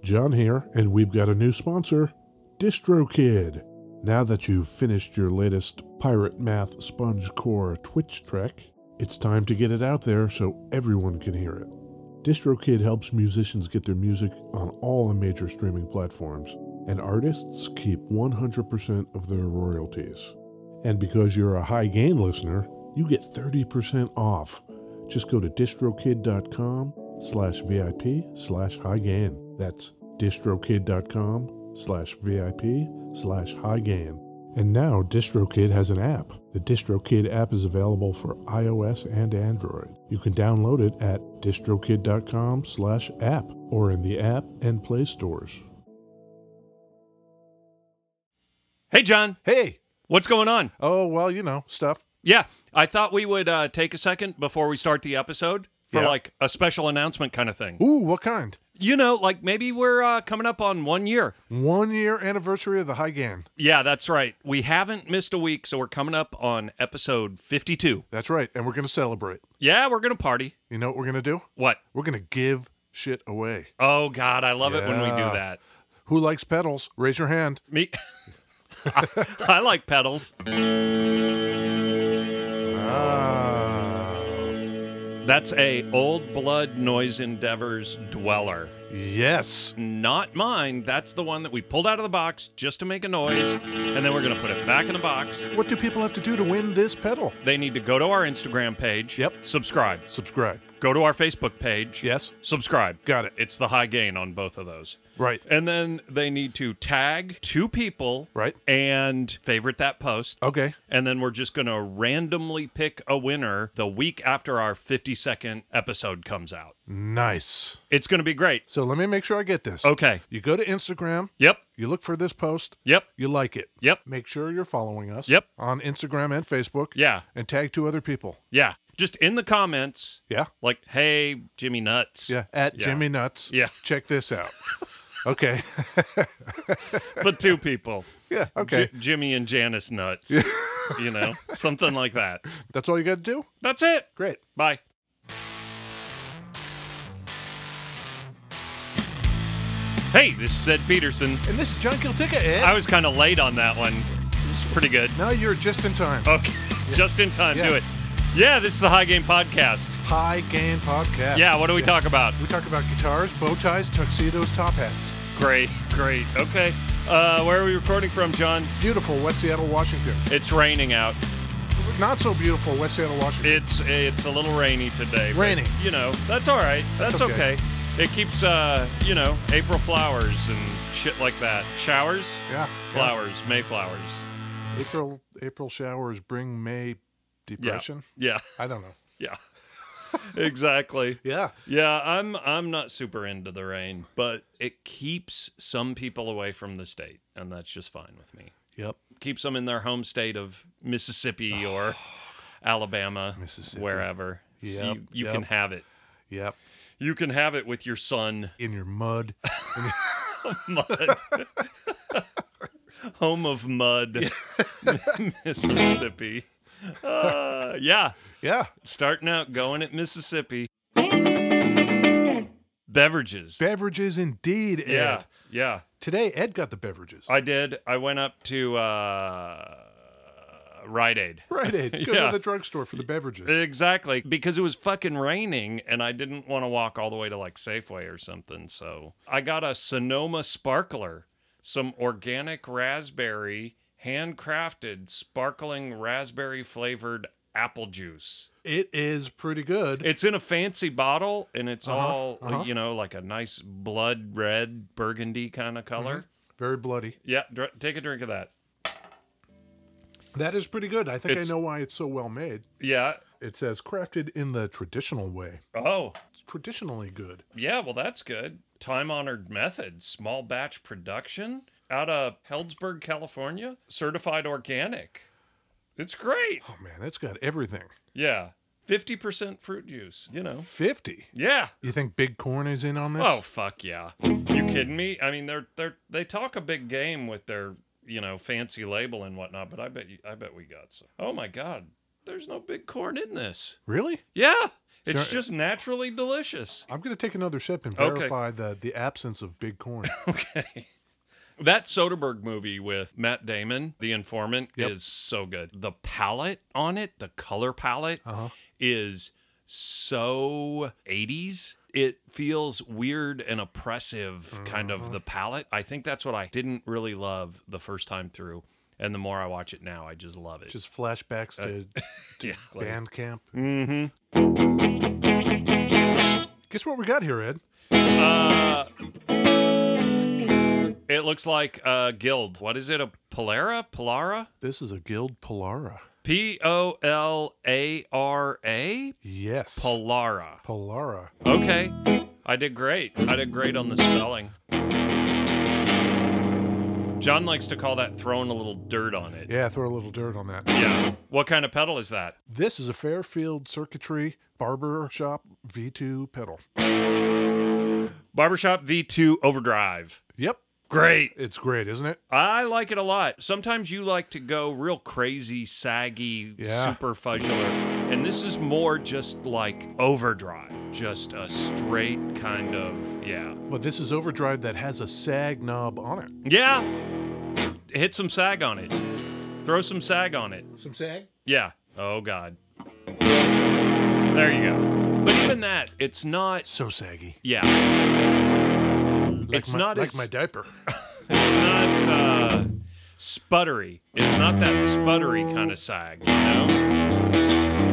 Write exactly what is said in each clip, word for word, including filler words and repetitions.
John here, and we've got a new sponsor, DistroKid. Now that you've finished your latest Pirate Math Sponge Core Twitch trek, it's time to get it out there so everyone can hear it. DistroKid helps musicians get their music on all the major streaming platforms, and artists keep one hundred percent of their royalties. And because you're a High Gain listener, you get thirty percent off. Just go to distrokid.com slash VIP slash high gain. That's distrokid.com slash VIP slash high gain. And now DistroKid has an app. The DistroKid app is available for iOS and Android. You can download it at distrokid.com slash app or in the app and Play stores. Hey, John. Hey. What's going on? Oh, well, you know, stuff. Yeah, I thought we would uh, take a second before we start the episode for Yeah. like a special announcement kind of thing. Ooh, what kind? You know, like maybe we're uh, coming up on one year. One year anniversary of the High Gain. Yeah, that's right. We haven't missed a week, so we're coming up on episode fifty-two. That's right, and we're going to celebrate. Yeah, we're going to party. You know what we're going to do? What? We're going to give shit away. Oh, God, I love it when we do Yeah. that. Who likes pedals? Raise your hand. Me. I, I like pedals. Ah. That's a Old Blood Noise Endeavors Dweller. Yes. Not mine. That's the one that we pulled out of the box just to make a noise, and then we're going to put it back in the box. What do people have to do to win this pedal? They need to go to our Instagram page. Yep. Subscribe. Subscribe. Go to our Facebook page. Yes. Subscribe. Got it. It's the High Gain on both of those. Right. And then they need to tag two people. Right. And favorite that post. Okay. And then we're just going to randomly pick a winner the week after our fifty-second episode comes out. Nice. It's going to be great. So let me make sure I get this. Okay. You go to Instagram. Yep. You look for this post. Yep. You like it. Yep. Make sure you're following us. Yep. On Instagram and Facebook. Yeah. And tag two other people. Yeah. Just in the comments. Yeah. Like, hey, Jimmy Nuts. Yeah. At Yeah. Jimmy Nuts. Yeah. Check this out. Okay. But two people. Yeah. Okay. J- Jimmy and Janice Nuts. You know, something like that. That's all you got to do? That's it. Great. Bye. Hey, this is Ed Peterson. And this is John Kiltica, Ed. I was kind of late on that one. This is pretty good. Now you're just in time. Okay, just in time. Yeah. Do it. Yeah, this is the High Game Podcast. High Gain Podcast. Yeah, what do we talk about? We talk about guitars, bow ties, tuxedos, top hats. Great, great. Okay. Uh, where are we recording from, John? Beautiful West Seattle, Washington. It's raining out. Not so beautiful West Seattle, Washington. It's it's a little rainy today. but, Rainy. You know, that's all right. That's, That's okay. okay. It keeps, uh, you know, April flowers and shit like that. Showers? Yeah. Flowers. Mayflowers. yeah. April April showers bring May depression. Yeah. I don't know. Yeah. Exactly. Yeah. Yeah, I'm I'm not super into the rain, but it keeps some people away from the state, and that's just fine with me. Yep. Keeps them in their home state of Mississippi or Alabama, Mississippi. wherever. So Yep, you you yep. can have it. Yep. You can have it with your son. In your mud. Mud. Home of mud. Mississippi. Uh, yeah. Yeah. Starting out going at Mississippi. Beverages. Beverages indeed, Ed. Yeah. Yeah. Today, Ed got the beverages. I did. I went up to uh, Rite Aid. Right, Ed. Go Yeah. to the drugstore for the beverages. Exactly. Because it was fucking raining and I didn't want to walk all the way to like Safeway or something. So I got a Sonoma Sparkler, some organic raspberry, handcrafted, sparkling raspberry flavored apple juice. It is pretty good. It's in a fancy bottle and it's Uh-huh, all, uh-huh. you know, like a nice blood red burgundy kind of color. Very bloody. Yeah. Dr- take a drink of that. That is pretty good. I think It's- I know why it's so well made. Yeah. It says crafted in the traditional way. Oh, It's traditionally good. yeah, well, that's good. Time-honored method, small batch production out of Healdsburg, California, certified organic. It's great. Oh, man, it's got everything. Yeah, fifty percent fruit juice, you know. fifty. Yeah. You think Big Corn is in on this? Oh, fuck yeah. You kidding me? I mean, they're they're they talk a big game with their, you know, fancy label and whatnot, but I bet you I bet we got some. Oh my God. There's no Big Corn in this. Really? Yeah. It's Sure. just naturally delicious. I'm going to take another sip and Okay. verify the, the absence of big corn. Okay. That Soderbergh movie with Matt Damon, The Informant, Yep. is so good. The palette on it, the color palette, Uh-huh. is so eighties. It feels weird and oppressive, kind Uh-huh. of the palette. I think that's what I didn't really love the first time through. And the more I watch it now, I just love it. Just flashbacks to, to yeah, like- band camp. Mm-hmm. Guess what we got here, Ed? Uh, it looks like a guild. What is it? A Polara? Polara? This is a Guild Polara. P O L A R A? Yes. Polara. Polara. Okay. I did great. I did great on the spelling. John likes to call that throwing a little dirt on it. Yeah, throw a little dirt on that. Yeah. What kind of pedal is that? This is a Fairfield Circuitry Barber Shop V two pedal. Barbershop V two Overdrive. Yep. Great. It's great, isn't it? I like it a lot. Sometimes you like to go real crazy, saggy, Yeah. super fudgular. And this is more just like overdrive. Just a straight kind of, yeah. Well, this is Overdrive that has a sag knob on it. Yeah. Hit some sag on it. Throw some sag on it. Some sag? Yeah. Oh, God. There you go. But even that, it's not, So saggy. yeah. Like It's my, not like as- my diaper. It's not uh, sputtery. It's not that sputtery kind of sag, you know?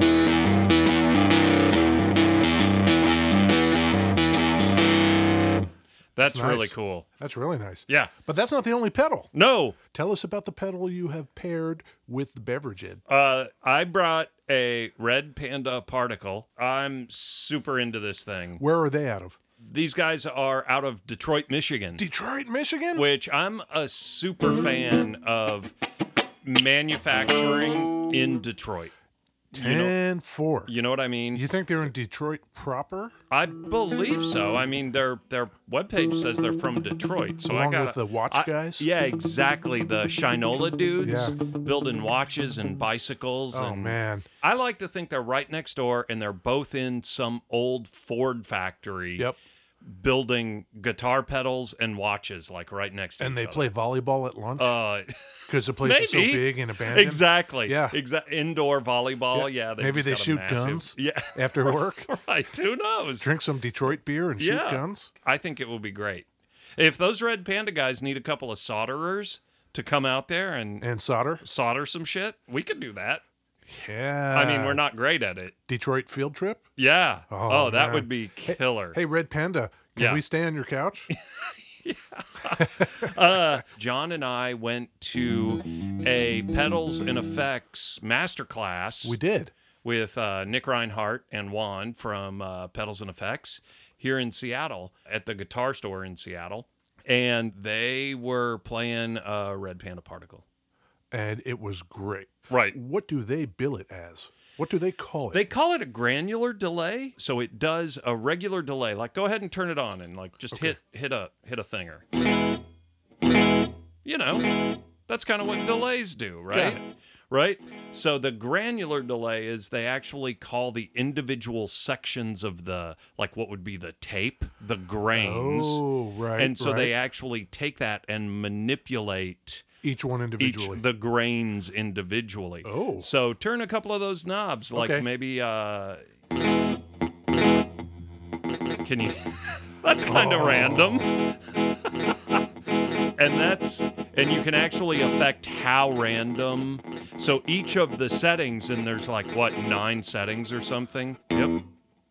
That's, That's really nice. cool. That's really nice. Yeah. But that's not the only pedal. No, Tell us about the pedal you have paired with the beverage, Ed. uh, I brought a Red Panda particle. I'm super into this thing. Where are they out of? These guys are out of Detroit, Michigan. Detroit, Michigan? Which I'm a super fan of manufacturing in Detroit. You know, ten four. you know what I mean? You think they're in Detroit proper? I believe so. I mean, their their webpage says they're from Detroit, so Along I got with the watch guys? Yeah, exactly. The Shinola dudes Yeah. building watches and bicycles. Oh, and man. I like to think they're right next door, and they're both in some old Ford factory. Yep. Building guitar pedals and watches, like right next to And each they other. play volleyball at lunch Uh, because the place is so maybe. big and abandoned. exactly. Yeah. Exa- indoor volleyball. Yeah. they've Maybe just they got a shoot massive- guns Yeah. after work. Right. Who knows? Drink some Detroit beer and shoot Yeah. guns. I think it will be great. If those Red Panda guys need a couple of solderers to come out there and And solder. solder some shit, we could do that. Yeah. I mean, we're not great at it. Detroit field trip. Yeah. Oh, Oh, that man. would be killer. Hey, Red Panda, can Yeah. we stay on your couch? Uh, John and I went to a pedals and effects masterclass. We did. with uh, Nick Reinhardt and Juan from uh, Pedals and Effects here in Seattle at the guitar store in Seattle. And they were playing uh, Red Panda Particle. And it was great. Right. What do they bill it as? What do they call it? They call it a granular delay. So it does a regular delay. Like, go ahead and turn it on and like just Okay. hit hit a hit a thinger. You know, that's kind of what delays do, right? Got it. Right? So the granular delay is they actually call the individual sections of the, like what would be the tape, the grains. Oh, right. and so they right. actually take that and manipulate each one each individually. the grains individually. Oh. So turn a couple of those knobs, like Okay. maybe uh can you that's kind of Oh. random. And that's and you can actually affect how random. So each of the settings, and there's like what, nine settings or something. Yep.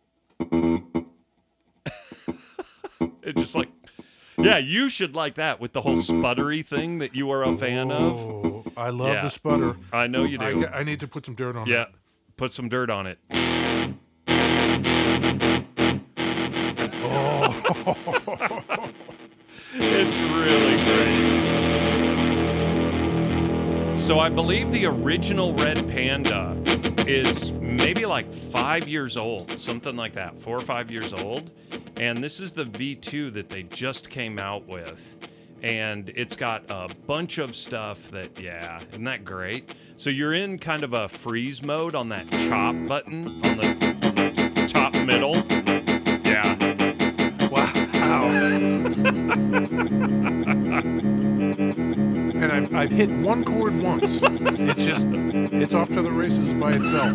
It just like, yeah, you should like that with the whole sputtery thing that you are a fan of. Oh, I love Yeah. the sputter. I know you I, do. I need to put some dirt on Yeah, it. put some dirt on it. Oh. It's really great. So I believe the original Red Panda is maybe like five years old, something like that, four or five years old. And this is the V two that they just came out with. And it's got a bunch of stuff that, yeah, isn't that great? So you're in kind of a freeze mode on that chop button, on the top middle. Yeah. Wow. And I've, I've hit one chord once. It's just, it's off to the races by itself.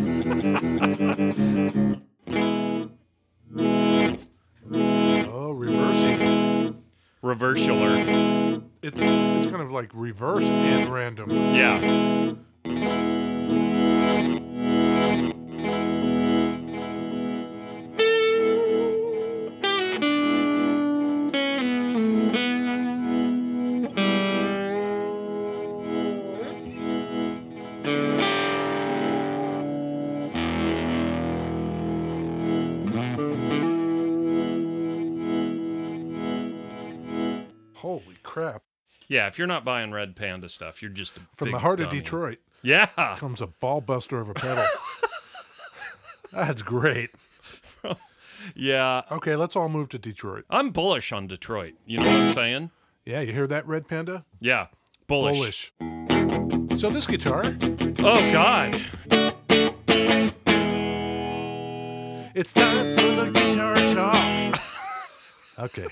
Oh, reversing. Reversular. It's it's kind of like reverse and random. Yeah. Holy crap. Yeah, if you're not buying Red Panda stuff, you're just a From big the heart dummy. of Detroit Yeah. comes a ball buster of a pedal. That's great. Yeah. Okay, let's all move to Detroit. I'm bullish on Detroit. You know what I'm saying? Yeah, you hear that, Red Panda? Yeah. Bullish. Bullish. So this guitar, Oh, God. it's time for the guitar talk. Okay,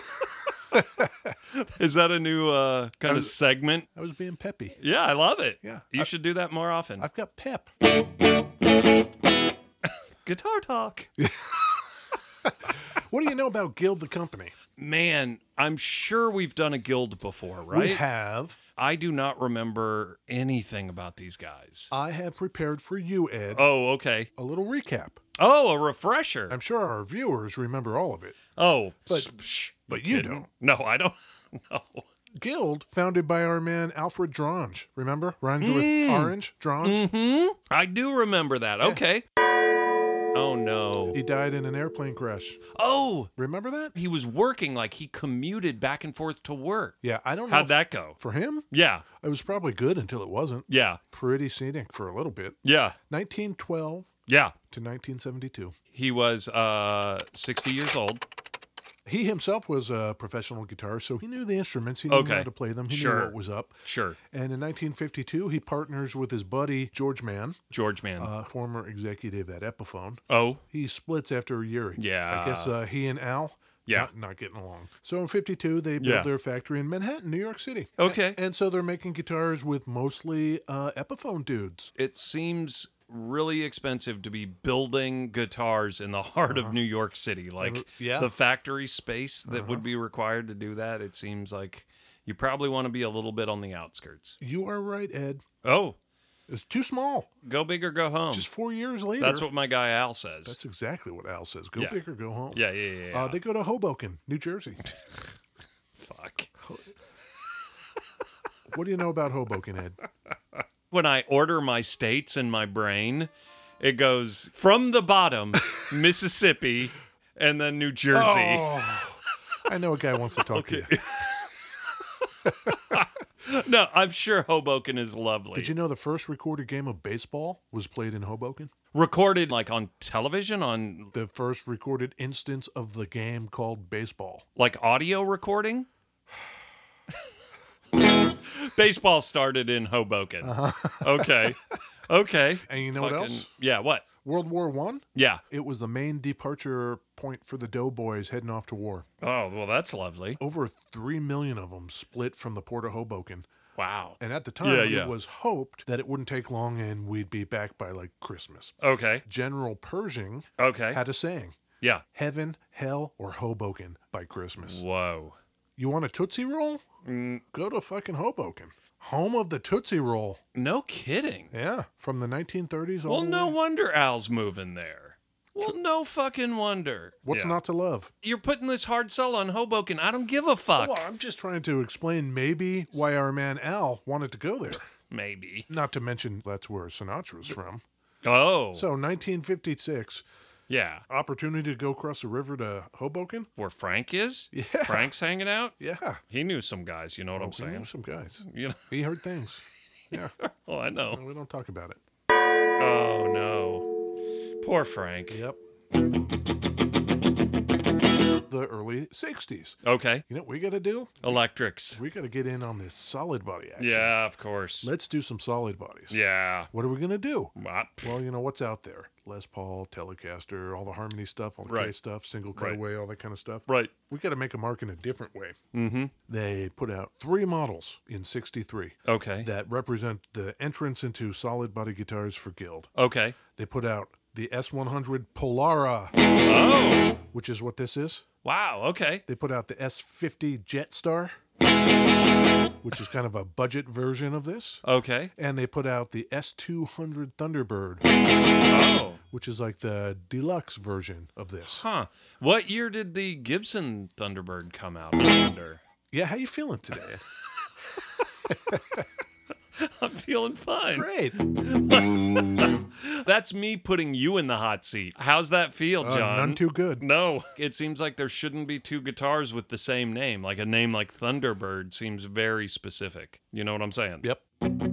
Is that a new uh, kind of was- segment? I was being peppy. Yeah, I love it. Yeah. You I- should do that more often. I've got pep. Guitar talk. What do you know about Guild the Company? Man, I'm sure we've done a guild before, right? We have. I do not remember anything about these guys. I have prepared for you, Ed, Oh, okay. a little recap. Oh, a refresher. I'm sure our viewers remember all of it. Oh, But- s- psh, but you kidding? don't. No, I don't. No. Guild, founded by our man Alfred Drange. Remember? Rhymes with orange, Drange. Hmm? I do remember that. Okay. Oh, no. He died in an airplane crash. Oh, Remember that? he was working like he commuted back and forth to work. Yeah, I don't know. How'd if- that go? For him, Yeah. it was probably good until it wasn't. Yeah. Pretty scenic for a little bit. Yeah. nineteen twelve Yeah. to nineteen seventy-two. He was uh, sixty years old. He himself was a professional guitarist, so he knew the instruments. He knew Okay. how to play them. He Sure. knew what was up. Sure. And in nineteen fifty-two, he partners with his buddy George Mann, George Man. a former executive at Epiphone. oh, He splits after a year. Yeah. I guess uh, he and Al Yeah. not, not getting along. So in fifty-two, they built Yeah. their factory in Manhattan, New York City. Okay. A- And so they're making guitars with mostly uh, Epiphone dudes. it seems really expensive to be building guitars in the heart of New York City. Like Uh-huh. yeah. the factory space that would be required to do that, it seems like you probably want to be a little bit on the outskirts. You are right, Ed. Oh, It's too small. go big or go home. Just four years later. That's what my guy Al says. That's exactly what Al says. Go Yeah. big or go home. yeah, yeah, yeah. yeah. Uh, they go to Hoboken, New Jersey. Fuck. What do you know about Hoboken, Ed? When I order my states in my brain, it goes from the bottom, Mississippi, and then New Jersey. Oh, I know a guy wants to talk to you. No, I'm sure Hoboken is lovely. Did you know the first recorded game of baseball was played in Hoboken? Recorded like on television, on The first recorded instance of the game called baseball. like audio recording? Baseball started in Hoboken. Okay. Okay. And you know what Fucking- else? Yeah, what? World War One. Yeah. It was the main departure point for the Doughboys heading off to war. Oh, well, that's lovely. Over three million of them split from the port of Hoboken. Wow. And at the time, Yeah, yeah. it was hoped that it wouldn't take long and we'd be back by like Christmas. Okay. General Pershing Okay. had a saying, Yeah. heaven, hell, or Hoboken by Christmas. Whoa. You want a Tootsie Roll? Mm, Go to fucking Hoboken. Home of the Tootsie Roll. no kidding. Yeah, from the nineteen thirties all Well, the no way. wonder Al's moving there. Well, no fucking wonder. What's Yeah. not to love? You're putting this hard sell on Hoboken. I don't give a fuck. Well, I'm just trying to explain maybe why our man Al wanted to go there. Maybe. Not to mention that's where Sinatra's from. Oh. So nineteen fifty-six, yeah. opportunity to go across the river to Hoboken. Where Frank is? Yeah. Frank's hanging out? Yeah, He knew some guys, you know what I'm we knew saying? some guys. You know? He heard things. Yeah, Oh, I know. we don't talk about it. Oh, no. Poor Frank. Yep. The early sixties. Okay. You know what we got to do? Electrics. We got to get in on this solid body action. Yeah, of course. Let's do some solid bodies. Yeah. What are we going to do? What? Well, you know what's out there. Les Paul, Telecaster, all the Harmony stuff, all the Right. K stuff, single Right. cutaway, all that kind of stuff. Right. We got to make a mark in a different way. Mm-hmm. They put out three models in sixty-three Okay. that represent the entrance into solid body guitars for Guild. Okay. They put out the S one hundred Polara, Oh. which is what this is. Wow. Okay. They put out the S fifty Jetstar, which is kind of a budget version of this. Okay. And they put out the S two hundred Thunderbird, Oh. which is like the deluxe version of this. Huh. What year did the Gibson Thunderbird come out? I wonder. Yeah, how you feeling today? I'm feeling fine. Great. That's me putting you in the hot seat. How's that feel, Uh, John? none too good. No, it seems like there shouldn't be two guitars with the same name. Like a name like Thunderbird seems very specific. You know what I'm saying? Yep.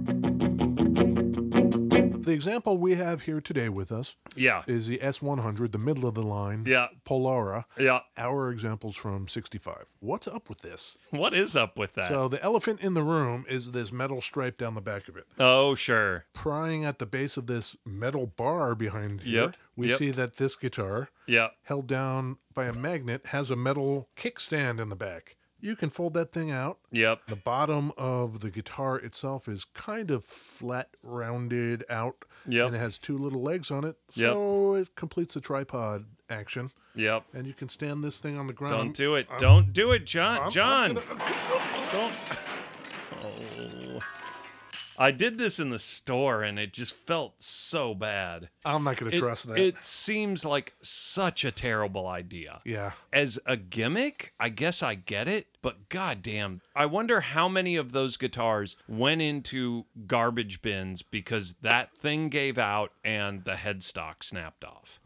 The example we have here today with us Yeah. is the S one hundred, the middle of the line, Yeah. Polara. Yeah. Our examples from sixty-five. What's up with this? What is up with that? So the elephant in the room is this metal stripe down the back of it. oh, sure. Prying at the base of this metal bar behind here, Yep, we yep. see that this guitar, Yeah. held down by a magnet, has a metal kickstand in the back. You can fold that thing out. Yep. The bottom of the guitar itself is kind of flat, rounded out, Yep. and it has two little legs on it, so it completes the tripod action. Yep. And you can stand this thing on the ground. Don't do it. I'm- Don't do it, John. I'm- John. I'm gonna- Don't. Oh. I did this in the store and it just felt so bad. I'm not going to It, trust that. it seems like such a terrible idea. yeah. As a gimmick, I guess I get it, but goddamn, I wonder how many of those guitars went into garbage bins because that thing gave out and the headstock snapped off.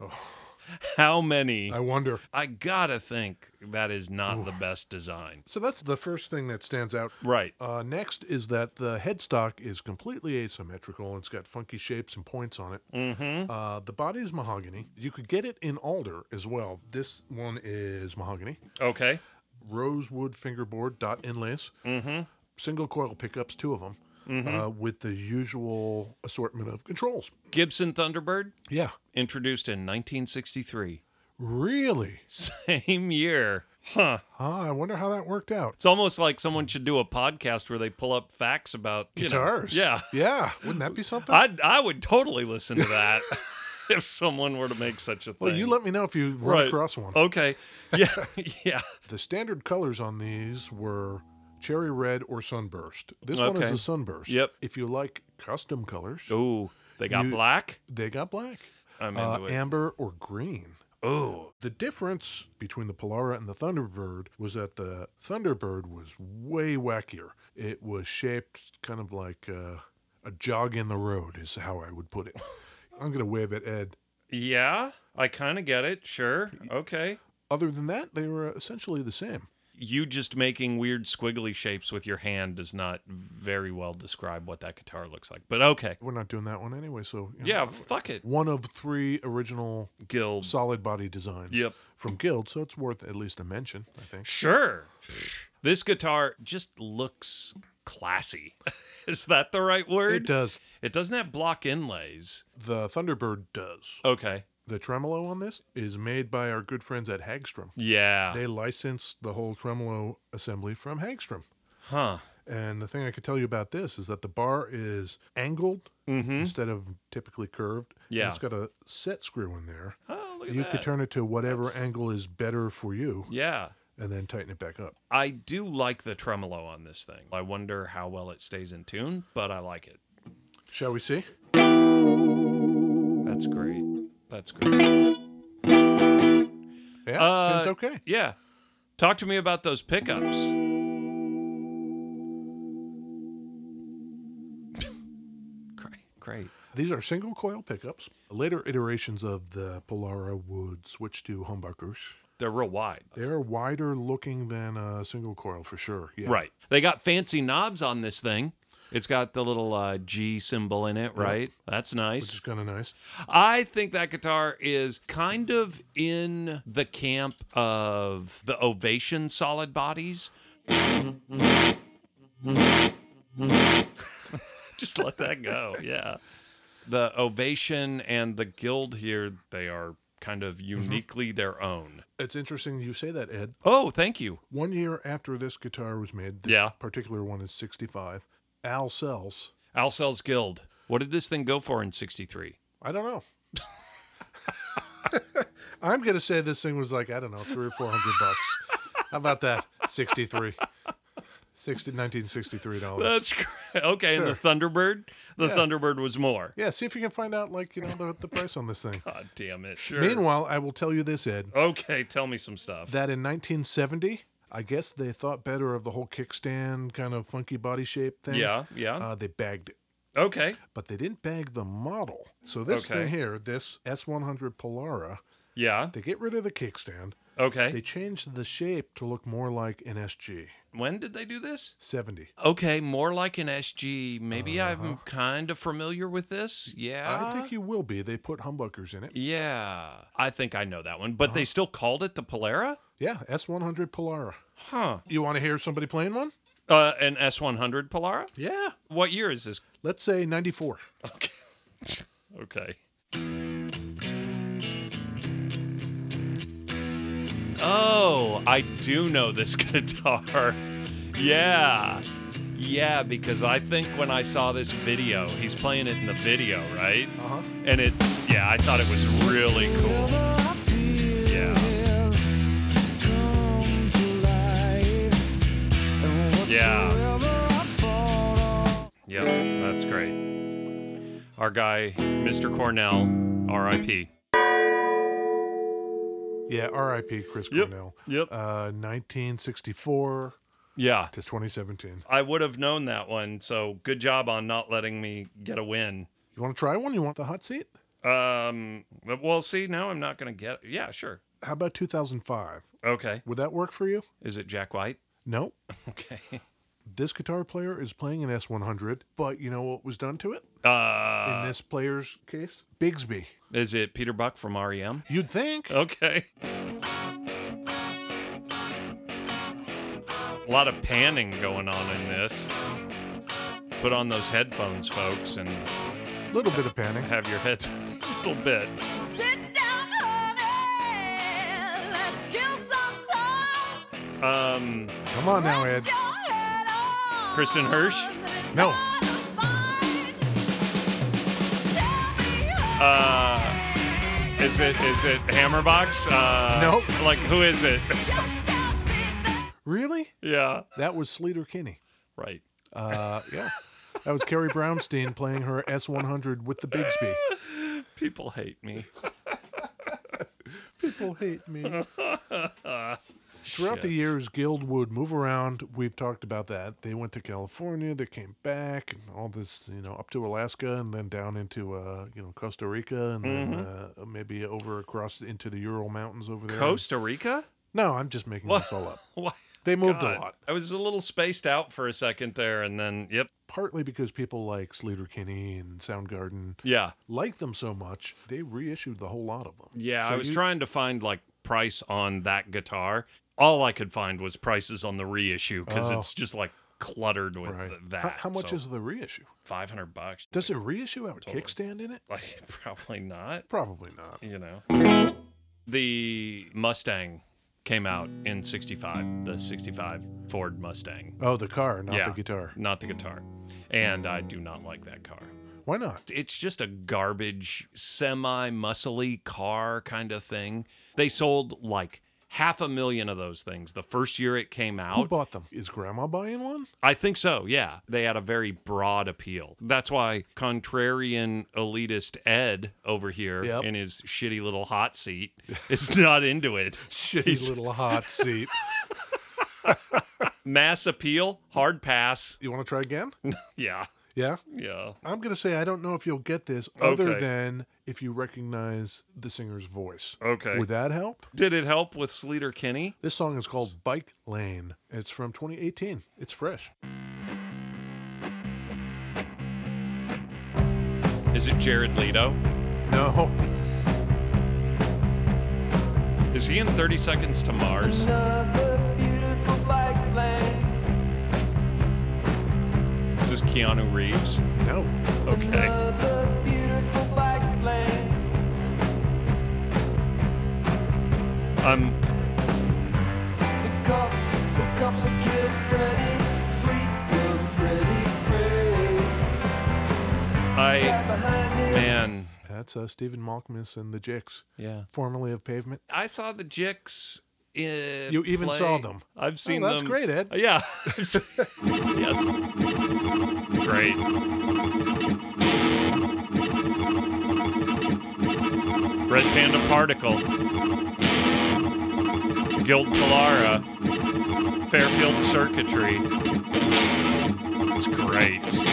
How many? I wonder. I gotta think that is not the best design. So that's the first thing that stands out. Right. Uh, next is that the headstock is completely asymmetrical. It's got funky shapes and points on it. Mm-hmm. Uh, the body is mahogany. You could get it in alder as well. This one is mahogany. Okay. Rosewood fingerboard, dot inlays. Mm-hmm. Single coil pickups, two of them, Mm-hmm. uh, with the usual assortment of controls. Gibson Thunderbird, Yeah. introduced in nineteen sixty-three. Really? Same year. Huh. Huh, I wonder how that worked out. It's almost like someone should do a podcast where they pull up facts about you know- Guitars. yeah. Yeah. Wouldn't that be something? I I would totally listen to that if someone were to make such a thing. well, you let me know if you run Right. across one. Okay. Yeah. yeah. The standard colors on these were cherry red or sunburst. This one is Okay. a sunburst. Yep. If you like custom colors, Ooh, they got You- black. they got black. I'm Uh, into it. amber or green. Ooh. The difference between the Polara and the Thunderbird was that the Thunderbird was way wackier. It was shaped kind of like uh, a jog in the road, is how I would put it. I'm going to wave at Ed. Yeah, I kind of get it. Sure. Okay. Other than that, they were essentially the same. You just making weird squiggly shapes with your hand does not very well describe what that guitar looks like. But okay. We're not doing that one anyway, so... you know, Yeah, fuck it. one of three original Guild. solid body designs Yep. from Guild, so it's worth at least a mention, I think. Sure. This guitar just looks classy. Is that the right word? It does. It doesn't have block inlays. The Thunderbird does. Okay. The tremolo on this is made by our good friends at Hagstrom. Yeah. They licensed the whole tremolo assembly from Hagstrom. Huh. And the thing I could tell you about this is that the bar is angled instead of typically curved. And Yeah. it's got a set screw in there. Oh, look at You that. could turn it to whatever angle is better for you Yeah. and then tighten it back up. I do like the tremolo on this thing. I wonder how well it stays in tune, but I like it. Shall we see? That's great. That's great. Yeah, Uh, seems okay. Yeah. Talk to me about those pickups. Great. Great. These are single coil pickups. Later iterations of the Polara would switch to humbuckers. They're real wide. They're wider looking than a single coil for sure. Yeah. Right. They got fancy knobs on this thing. It's got the little uh, G symbol in it, right? That's Which nice. is kind of nice. I think that guitar is kind of in the camp of the Ovation solid bodies. Just let that go. Yeah. The Ovation and the Guild here, they are kind of uniquely mm-hmm. their own. It's interesting you say that, Ed. Oh, thank you. One year after this guitar was made, this yeah. particular one is sixty-five, Al sells. Al sells Guild. What did this thing go for in sixty-three? I don't know. I'm going to say this thing was like, I don't know, three or four hundred bucks. How about that? sixty-three. sixty, nineteen sixty-three dollars. That's great. Okay, sure. And the Thunderbird? The yeah. Thunderbird was more. Yeah, see if you can find out, like, you know, the, the price on this thing. God damn it. Sure. Meanwhile, I will tell you this, Ed. Okay, tell me some stuff. That in nineteen seventy, I guess they thought better of the whole kickstand kind of funky body shape thing. Yeah, yeah. Uh, they bagged it. Okay. But they didn't bag the model. So this okay. thing here, this S one hundred Polara, yeah. they get rid of the kickstand. Okay. They changed the shape to look more like an S G. When did they do this? seventy. Okay, more like an S G. Maybe uh-huh. I'm kind of familiar with this. Yeah. I think you will be. They put humbuckers in it. Yeah. I think I know that one. But uh-huh. they still called it the Polara? Yeah, S one hundred Polara. Huh. You want to hear somebody playing one? Uh, an S one hundred Polara? Yeah. What year is this? Let's say ninety-four. Okay. Okay. Oh, I do know this guitar. Yeah. Yeah, because I think when I saw this video, he's playing it in the video, right? Uh-huh. And it, yeah, I thought it was really cool. Yeah. Yeah. Yep, that's great. Our guy, Mister Cornell, R I P Yeah, R I P Chris yep. Cornell. Yep. Uh, nineteen sixty-four Yeah. to twenty seventeen. I would have known that one, so good job on not letting me get a win. You want to try one? You want the hot seat? Um. Well, see, now I'm not going to get... Yeah, sure. How about two thousand five? Okay. Would that work for you? Is it Jack White? No. Okay. This guitar player is playing an S one hundred, but you know what was done to it? Uh, In this player's case? Bigsby. Is it Peter Buck from R E M? You'd think. Okay. A lot of panning going on in this. Put on those headphones, folks, and... A little bit of panning. Have your heads a little bit. Sit down, honey. Let's kill some time. Um... Come on now, Ed. Kristen Hirsch? No. Uh, is it is it Hammerbox? Uh, nope. Like, who is it? Really? Yeah. That was Sleater Kinney. Right. Uh, yeah. That was Carrie Brownstein playing her S one hundred with the Bigsby. People hate me. People hate me. Throughout Shit. the years, Guild would move around. We've talked about that. They went to California. They came back, and all this, you know, up to Alaska, and then down into, uh, you know, Costa Rica, and mm-hmm. then uh, maybe over across into the Ural Mountains over there. Costa Rica? No, I'm just making what? this all up. What? They moved God. a lot. I was a little spaced out for a second there, and then, yep. Partly because people like Sleater Kinney and Soundgarden yeah. liked them so much, they reissued the whole lot of them. Yeah, so I was you... trying to find, like, price on that guitar. All I could find was prices on the reissue because oh. it's just, like, cluttered with right. that. How, how much so is the reissue? five hundred bucks. Does it reissue have a Totally. kickstand in it? Like, probably not. Probably not. You know. The Mustang came out in sixty-five, the sixty-five Ford Mustang. Oh, the car, not yeah, the guitar. Not the guitar. And I do not like that car. Why not? It's just a garbage, semi-muscly car kind of thing. They sold like half a million of those things the first year it came out. Who bought them? Is Grandma buying one? I think so, yeah. They had a very broad appeal. That's why contrarian elitist Ed over here yep. in his shitty little hot seat is not into it. Shitty He's... little hot seat. Mass appeal, hard pass. You want to try again? Yeah. Yeah? Yeah. I'm going to say I don't know if you'll get this other Okay. than if you recognize the singer's voice. Okay. Would that help? Did it help with Sleater Kinney? This song is called Bike Lane. It's from twenty eighteen. It's fresh. Is it Jared Leto? No. Is he in thirty Seconds to Mars? Another beautiful bike lane. Is this Keanu Reeves? No. Okay. Another beautiful Um, The cops, the cops have killed Freddy, sweet young Freddy Gray. I, Right behind him. man, That's uh, Stephen Malkmus and the Jicks, yeah. formerly of Pavement. I saw the Jicks. Uh, You even play. saw them. I've seen Oh, that's them. great, Ed. Uh, Yeah. I've seen- yes. Great. Red Panda Particle. Guild Polara. Fairfield Circuitry. It's great.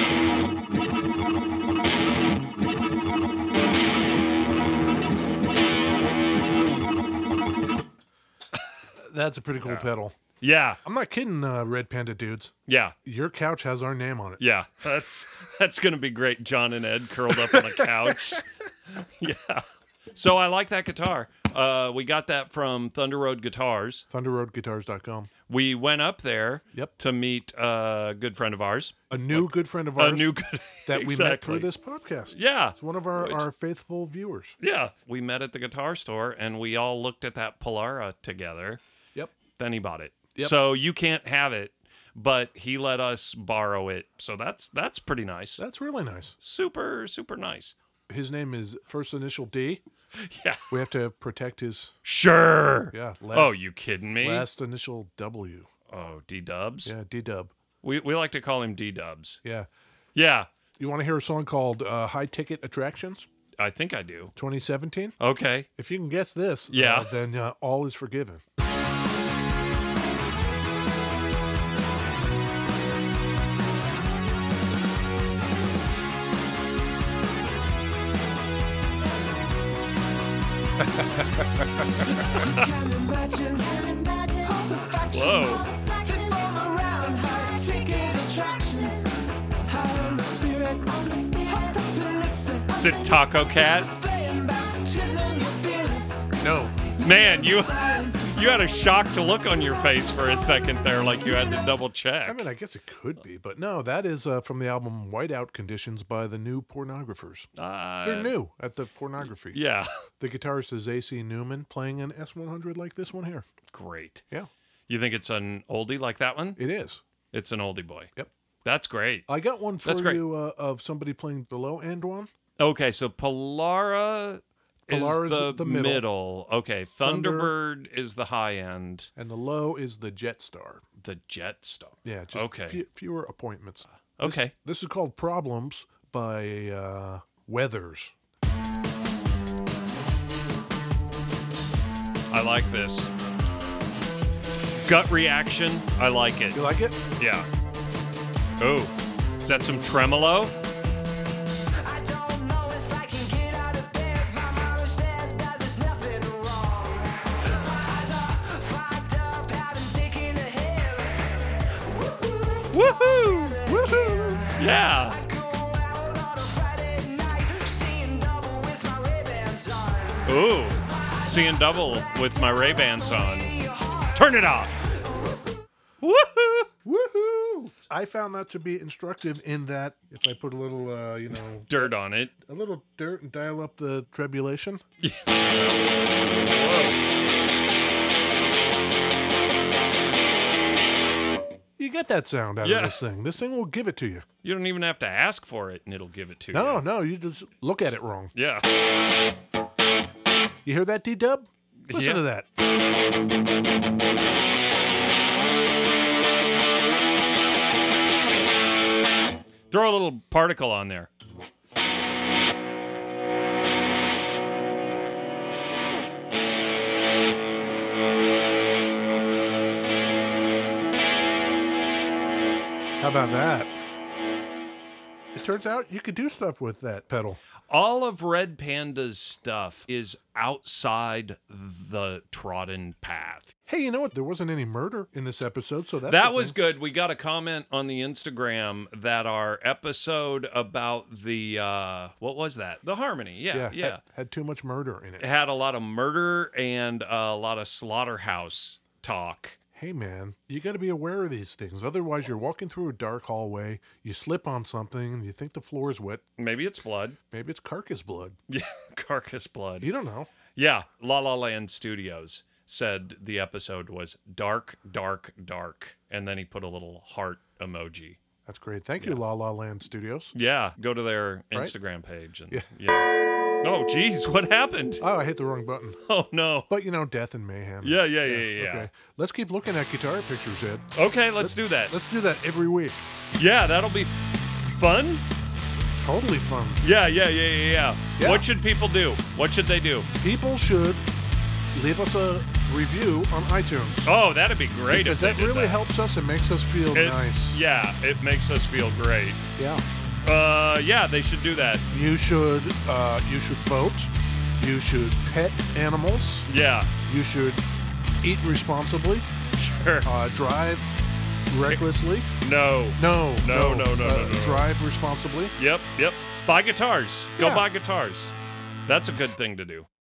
That's a pretty cool pedal. Yeah. I'm not kidding, uh, Red Panda dudes. Yeah. Your couch has our name on it. Yeah. That's that's gonna be great. John and Ed curled up on a couch. Yeah. So I like that guitar. Uh, we got that from Thunder Road Guitars. thunder road guitars dot com. We went up there Yep. to meet a good friend of ours. A new good friend of ours A new good that we met exactly. through this podcast. Yeah. It's one of our, Which- our faithful viewers. Yeah. We met at the guitar store and we all looked at that Polara together. Yep. Then he bought it. Yep. So you can't have it, but he let us borrow it. So that's that's pretty nice. That's really nice. Super, super nice. His name is first initial D. Yeah. We have to protect his Sure. yeah. Last, Oh, you kidding me? last initial W. Oh, D Dubs. Yeah, D Dub. We we like to call him D Dubs. Yeah. Yeah, You want to hear a song called uh, High Ticket Attractions I think I do. twenty seventeen? Okay. If you can guess this, Yeah. uh, then uh, all is forgiven. Can't imagine all the factions Whoa. that form around high-ticket attractions. High on the spirit, hopped up and listed. Is it Taco Cat? Playing baptism, your feelings. No. Man, you you had a shocked look on your face for a second there, like you had to double check. I mean, I guess it could be, but no, that is uh, from the album Whiteout Conditions by the New Pornographers. Uh, They're new at the pornography. Yeah. The guitarist is A C Newman playing an S one hundred like this one here. Great. Yeah, You think it's an oldie like that one? it is. It's an oldie boy. Yep. That's great. I got one for That's great. you uh, of somebody playing the low end one. Okay, so Polara Polara is is the, the middle. Okay, Thunder- Thunderbird is the high end. And the low is the Jetstar. The Jetstar. Yeah, just Okay. fe- fewer appointments. Okay. This is called Problems by uh, Weathers. I like this. Gut reaction. I like it. You like it? Yeah. Oh, is that some tremolo? I don't know if I can get out of bed. My mama said that there's nothing wrong. My eyes are fogged up, haven't taken a hit. Woohoo! Woohoo! Yeah. Go out on a Friday night, seeing double with my Ray-Bans on. Ooh, seeing double with my Ray-Bans on. Turn it off. Woohoo! Woohoo! I found that to be instructive in that if I put a little, uh, you know, Dirt on it. a little dirt and dial up the tribulation, you get that sound out Yeah. of this thing. This thing will give it to you. You don't even have to ask for it, and it'll give it to No, you. no, you just look at it wrong. Yeah. You hear that, D-Dub? Listen Yeah. to that. Throw a little particle on there. How about that? It turns out you could do stuff with that pedal. All of Red Panda's stuff is outside the trodden path. Hey, you know what? There wasn't any murder in this episode, so that's That a was thing. good. We got a comment on the Instagram that our episode about the uh what was that? The Harmony. Yeah, Yeah, yeah. Had, had too much murder in it. It had a lot of murder and a lot of slaughterhouse talk. Hey, man, you got to be aware of these things. Otherwise, you're walking through a dark hallway, you slip on something, and you think the floor is wet. Maybe it's blood. Maybe it's carcass blood. Yeah, carcass blood. You don't know. Yeah, La La Land Studios. said the episode was dark, dark, dark. And then he put a little heart emoji. That's great. Thank you, La La Land Studios. Yeah, go to their Right? Instagram page. And, Yeah. yeah. Oh, geez, what happened? Oh, I hit the wrong button. Oh, no. But, you know, death and mayhem. Yeah, yeah, yeah, yeah. yeah. Okay. Let's keep looking at guitar pictures, Ed. Okay, let's do that. Let's do that every week. Yeah, that'll be fun. Totally fun. Yeah, yeah, yeah, yeah, yeah. Yeah. What should people do? What should they do? People should leave us a review on iTunes. Oh, that'd be great because if they that did really that. helps us and makes us feel It- nice. Yeah, it makes us feel great. Yeah. Uh, yeah, they should do that. You should uh, you should vote. You should pet animals. Yeah, You should eat responsibly. sure. Uh, drive recklessly. No. No. No, no, no, no, uh, no, no. Drive responsibly. Yep, yep. Buy guitars. Go Yeah. buy guitars. That's a good thing to do.